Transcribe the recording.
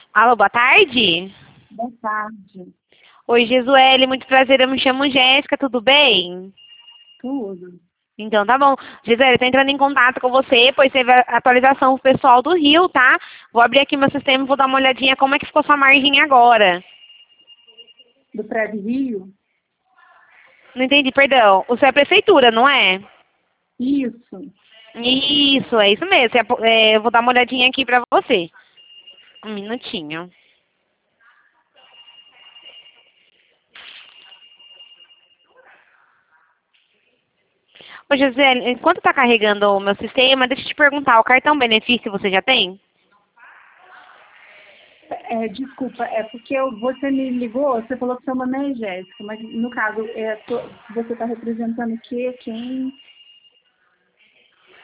Alô, boa tarde. Boa tarde. Oi, Jesuele, muito prazer, eu me chamo Jéssica, tudo bem? Tudo. Então tá bom. Jesuele, tô entrando em contato com você, pois teve a atualização pessoal do Rio, tá? Vou abrir aqui meu sistema e vou dar uma olhadinha como é que ficou sua margem agora. Do Prédio Rio? Não entendi, perdão. O seu é a prefeitura, não é? Isso. Isso, é isso mesmo. Eu vou dar uma olhadinha aqui pra você. Um minutinho. Ô, Gisele, enquanto tá carregando o meu sistema, deixa eu te perguntar, o cartão benefício você já tem? Desculpa, é porque você me ligou, você falou que seu nome é Jéssica, mas no caso, você está representando o quê? Quem?